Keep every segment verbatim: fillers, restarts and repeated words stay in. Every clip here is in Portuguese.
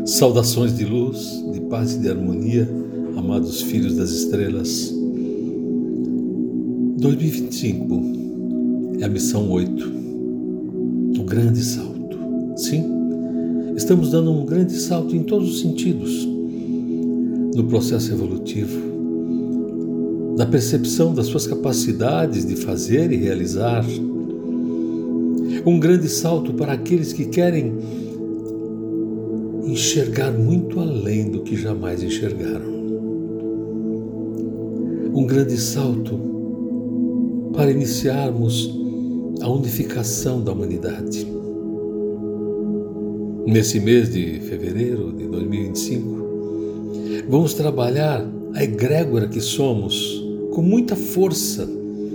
Saudações de luz, de paz e de harmonia, amados filhos das estrelas. dois mil e vinte e cinco é a missão oito, o grande salto. Sim, estamos dando um grande salto em todos os sentidos, no processo evolutivo, na percepção das suas capacidades de fazer e realizar. Um grande salto para aqueles que querem enxergar muito além do que jamais enxergaram. Um grande salto para iniciarmos a unificação da humanidade. Nesse mês de fevereiro de dois mil e vinte e cinco, vamos trabalhar a egrégora que somos com muita força.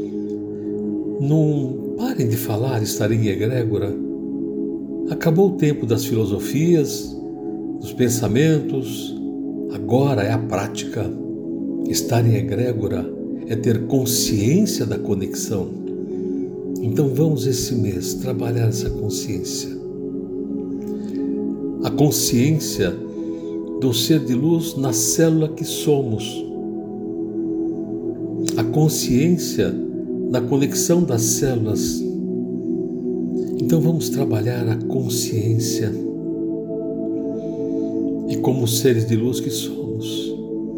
Não parem de falar, estar em egrégora. Acabou o tempo das filosofias, dos pensamentos, agora é a prática. Estar em egrégora é ter consciência da conexão. Então vamos esse mês trabalhar essa consciência. A consciência do ser de luz na célula que somos. A consciência da conexão das células. Então vamos trabalhar a consciência. E como seres de luz que somos,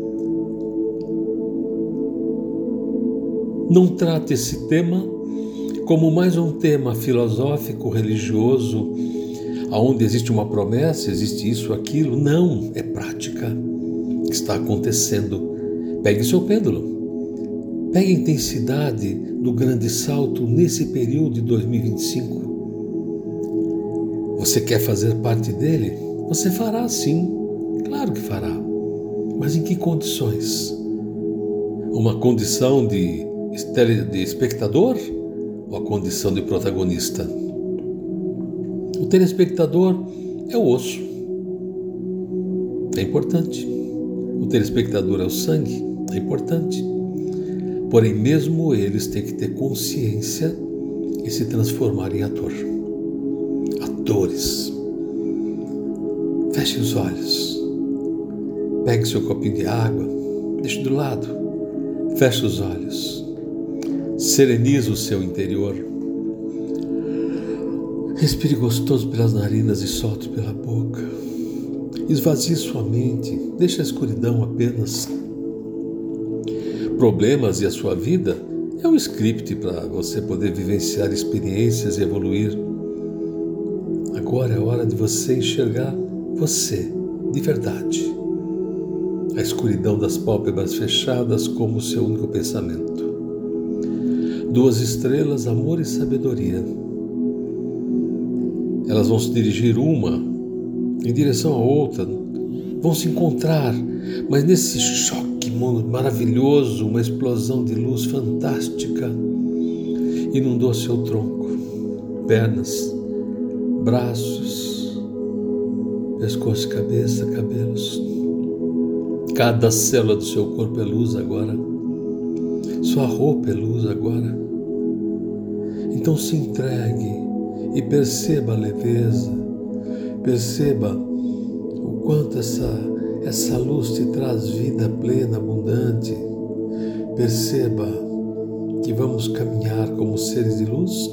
não trate esse tema como mais um tema filosófico, religioso, onde existe uma promessa, existe isso, aquilo. Não, é prática que está acontecendo. Pegue seu pêndulo, pegue a intensidade do grande salto nesse período de dois mil e vinte e cinco. Você quer fazer parte dele? Você fará sim. Claro que fará, mas em que condições? Uma condição de, de espectador ou a condição de protagonista? O telespectador é o osso, é importante. O telespectador é o sangue, é importante. Porém, mesmo eles têm que ter consciência e se transformar em ator. Atores. Feche os olhos. Pegue seu copinho de água, deixe do lado, feche os olhos, serenize o seu interior, respire gostoso pelas narinas e solte pela boca, esvazie sua mente, deixe a escuridão apenas. Problemas e a sua vida é um script para você poder vivenciar experiências e evoluir. Agora é hora de você enxergar você de verdade. A escuridão das pálpebras fechadas como seu único pensamento. Duas estrelas, amor e sabedoria. Elas vão se dirigir uma em direção à outra, vão se encontrar, mas nesse choque maravilhoso, uma explosão de luz fantástica inundou seu tronco, pernas, braços, pescoço, cabeça, cabelos. Cada célula do seu corpo é luz agora. Sua roupa é luz agora. Então se entregue e perceba a leveza. Perceba o quanto essa, essa luz te traz vida plena, abundante. Perceba que vamos caminhar como seres de luz,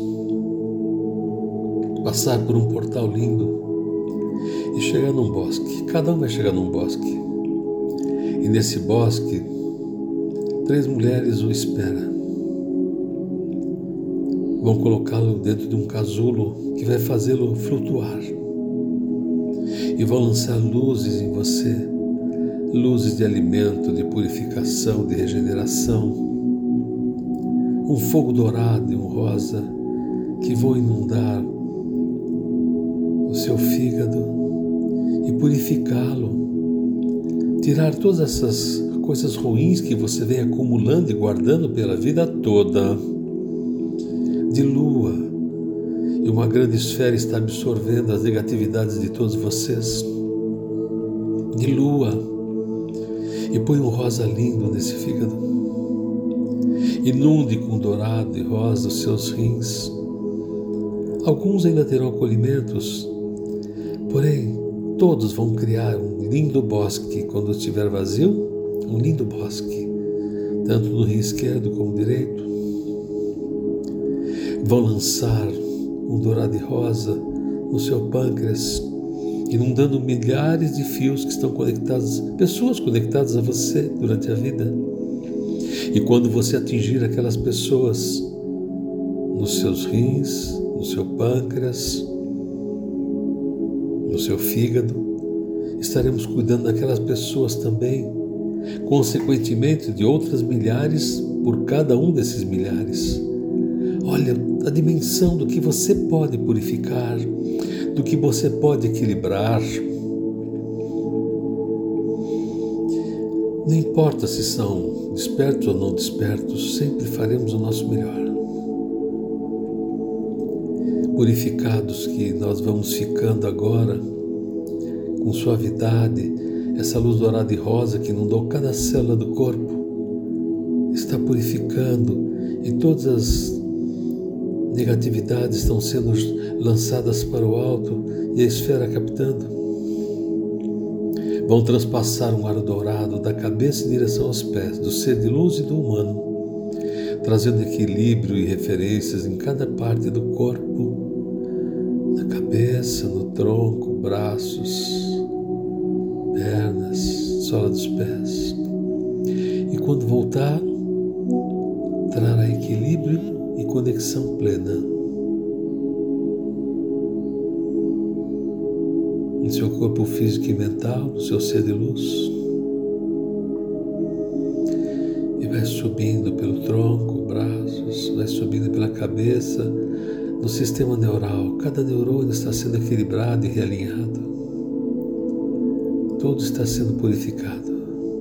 passar por um portal lindo e chegar num bosque. Cada um vai chegar num bosque. E nesse bosque, três mulheres o esperam. Vão colocá-lo dentro de um casulo que vai fazê-lo flutuar. E vão lançar luzes em você, luzes de alimento, de purificação, de regeneração. Um fogo dourado e um rosa que vão inundar o seu fígado e purificá-lo. Tirar todas essas coisas ruins que você vem acumulando e guardando pela vida toda. De lua. E uma grande esfera está absorvendo as negatividades de todos vocês. De lua. E põe um rosa lindo nesse fígado. Inunde com dourado e rosa os seus rins. Alguns ainda terão acolhimentos, porém, todos vão criar um lindo bosque quando estiver vazio, um lindo bosque, tanto no rim esquerdo como direito. Vão lançar um dourado e rosa no seu pâncreas, inundando milhares de fios que estão conectados, pessoas conectadas a você durante a vida. E quando você atingir aquelas pessoas nos seus rins, no seu pâncreas, no seu fígado, estaremos cuidando daquelas pessoas também, consequentemente de outras milhares por cada um desses milhares. Olha a dimensão do que você pode purificar, do que você pode equilibrar. Não importa se são despertos ou não despertos, sempre faremos o nosso melhor. Purificados que nós vamos ficando agora, com suavidade, essa luz dourada e rosa que inundou cada célula do corpo, está purificando e todas as negatividades estão sendo lançadas para o alto e a esfera captando. Vão transpassar um aro dourado da cabeça em direção aos pés, do ser de luz e do humano, trazendo equilíbrio e referências em cada parte do corpo, na cabeça, no tronco, braços, pernas, sola dos pés. E quando voltar, trará equilíbrio e conexão plena no seu corpo físico e mental, no seu ser de luz, e vai subindo pelo tronco, braços, vai subindo pela cabeça, no sistema neural. Cada neurônio está sendo equilibrado e realinhado, tudo está sendo purificado.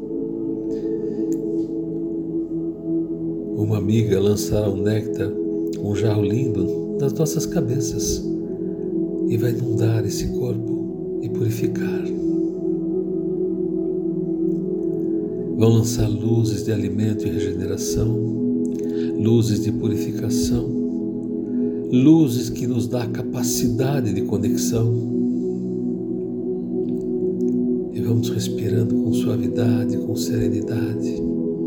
Uma amiga lançará um néctar, um jarro lindo nas nossas cabeças e vai inundar esse corpo e purificar. Vão lançar luzes de alimento e regeneração, luzes de purificação, luzes que nos dá capacidade de conexão. E vamos respirando com suavidade, com serenidade.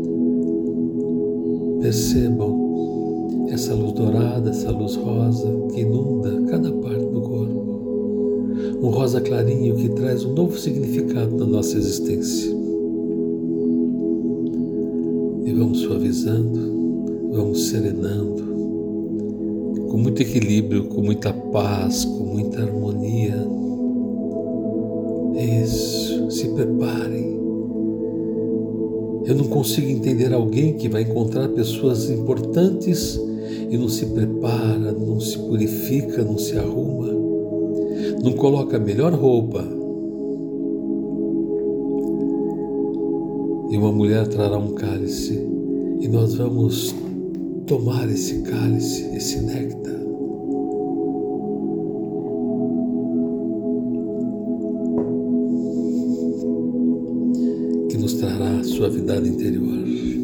Percebam essa luz dourada, essa luz rosa que inunda cada parte do corpo. Um rosa clarinho que traz um novo significado na nossa existência. E vamos suavizando, vamos serenando, com muito equilíbrio, com muita paz, com muita harmonia. Isso, se preparem. Eu não consigo entender alguém que vai encontrar pessoas importantes e não se prepara, não se purifica, não se arruma, não coloca a melhor roupa. E uma mulher trará um cálice e nós vamos tomar esse cálice, esse néctar. Que nos trará suavidade interior.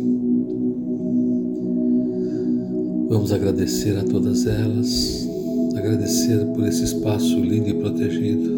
Vamos agradecer a todas elas, agradecer por esse espaço lindo e protegido.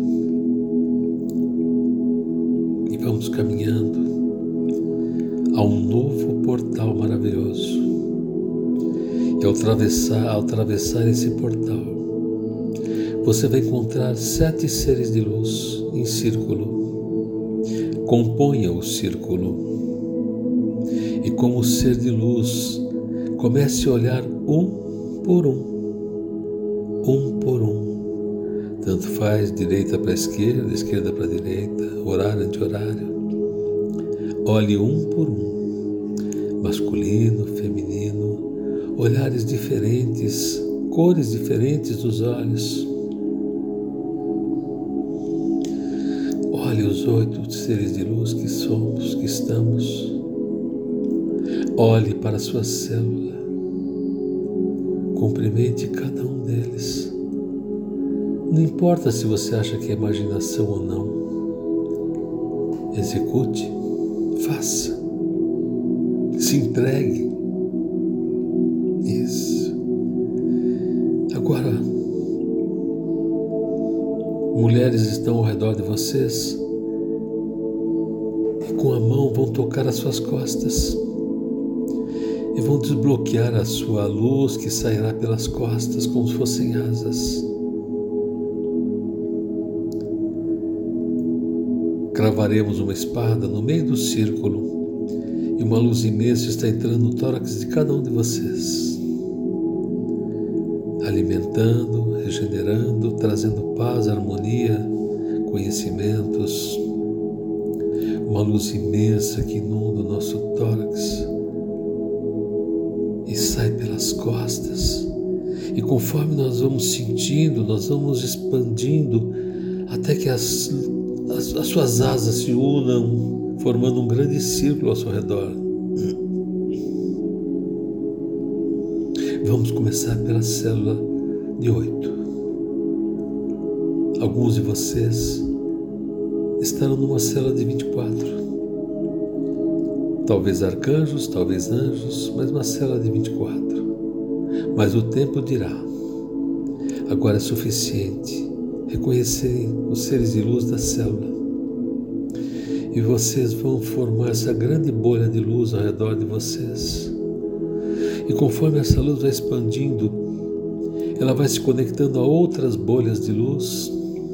E vamos caminhando a um novo portal maravilhoso. E ao atravessar, ao atravessar esse portal, você vai encontrar sete seres de luz em círculo. Componha o círculo. E como ser de luz, comece a olhar um por um. Um por um. Tanto faz direita para a esquerda, esquerda para a direita, horário anti-horário. Olhe um por um. Masculino, feminino, olhares diferentes, cores diferentes dos olhos. Olhe os oito seres de luz que somos, que estamos. Olhe para a sua célula. Cumprimente cada um deles. Não importa se você acha que é imaginação ou não. Execute, faça, se entregue. Isso. Agora, Mulheres estão ao redor de vocês e com a mão vão tocar as suas costas e vão desbloquear a sua luz que sairá pelas costas como se fossem asas. Cravaremos uma espada no meio do círculo e uma luz imensa está entrando no tórax de cada um de vocês, alimentando, regenerando, trazendo paz, harmonia, conhecimentos. Uma luz imensa que inunda o nosso tórax e sai pelas costas. E conforme nós vamos sentindo, nós vamos expandindo até que as, as, as suas asas se unam, formando um grande círculo ao seu redor. Vamos começar pela célula de oito. Alguns de vocês estarão numa célula de vinte e quatro. Talvez arcanjos, talvez anjos, mas uma célula de vinte e quatro. Mas o tempo dirá. Agora é suficiente reconhecerem os seres de luz da célula. E vocês vão formar essa grande bolha de luz ao redor de vocês. E conforme essa luz vai expandindo, ela vai se conectando a outras bolhas de luz,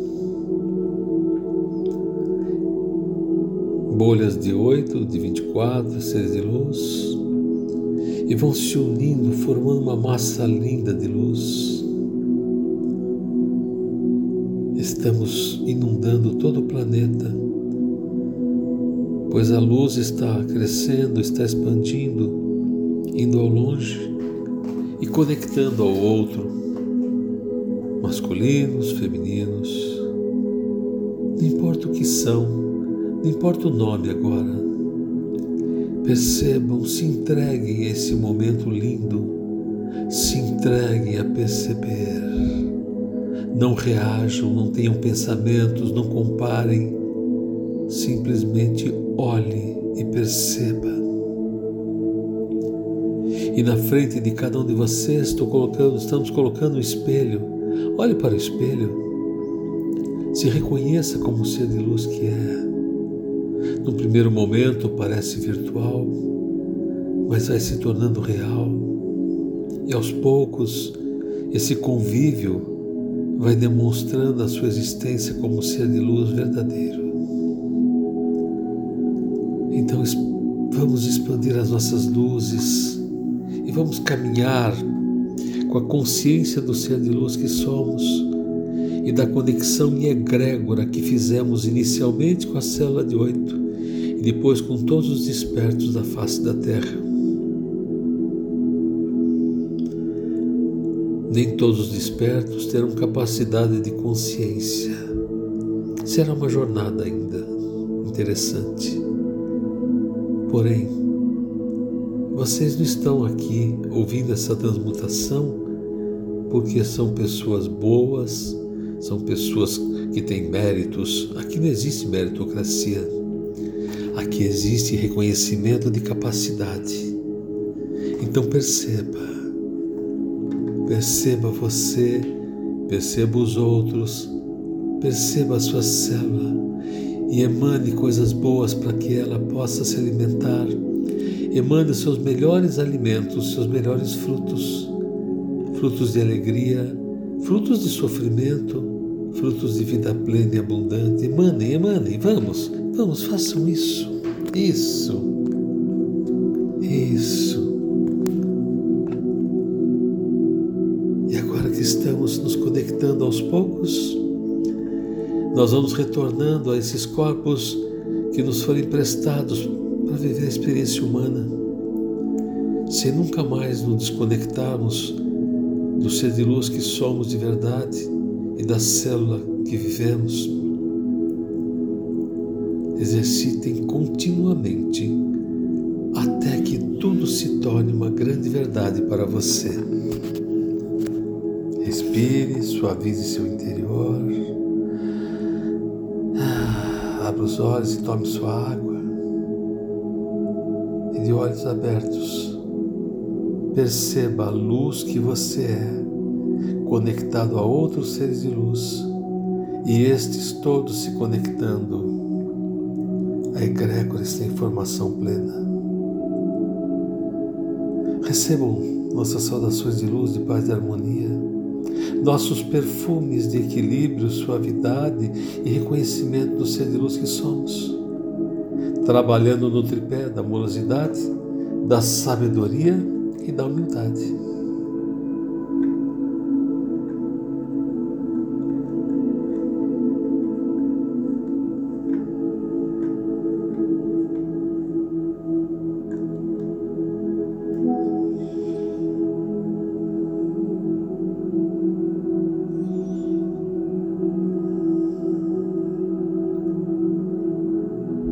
bolhas de oito, de vinte e quatro, seres de luz, e vão se unindo, formando uma massa linda de luz. Estamos inundando todo o planeta, pois a luz está crescendo, está expandindo, indo ao longe e conectando ao outro, masculinos, femininos, não importa o que são, não importa o nome agora. Percebam, se entreguem a esse momento lindo, se entreguem a perceber. Não reajam, não tenham pensamentos, não comparem, simplesmente olhe e perceba. E na frente de cada um de vocês estou colocando, estamos colocando um espelho. Olhe para o espelho, se reconheça como o ser de luz que é. No primeiro momento parece virtual, mas vai se tornando real. E aos poucos, esse convívio vai demonstrando a sua existência como ser de luz verdadeiro. Então vamos expandir as nossas luzes e vamos caminhar com a consciência do ser de luz que somos e da conexão em egrégora que fizemos inicialmente com a célula de oito e depois com todos os despertos da face da Terra. Nem todos os despertos terão capacidade de consciência. Será uma jornada ainda interessante. Porém, vocês não estão aqui ouvindo essa transmutação porque são pessoas boas, são pessoas que têm méritos. Aqui não existe meritocracia. Aqui existe reconhecimento de capacidade. Então perceba. Perceba você, perceba os outros, perceba a sua célula e emane coisas boas para que ela possa se alimentar. Emane os seus melhores alimentos, seus melhores frutos, frutos de alegria, frutos de sofrimento, frutos de vida plena e abundante. Emanem, emanem, vamos, vamos, façam isso, isso, isso. E agora que estamos nos conectando aos poucos, nós vamos retornando a esses corpos que nos foram emprestados para viver a experiência humana, sem nunca mais nos desconectarmos do ser de luz que somos de verdade e da célula que vivemos. Exercitem continuamente até que tudo se torne uma grande verdade para você. Respire, suavize seu interior. Abra os olhos e tome sua água. E de olhos abertos, perceba a luz que você é, conectado a outros seres de luz e estes todos se conectando, a egrégora está em formação plena. Recebam nossas saudações de luz, de paz e harmonia, nossos perfumes de equilíbrio, suavidade e reconhecimento do ser de luz que somos, trabalhando no tripé da amorosidade, da sabedoria e da humildade.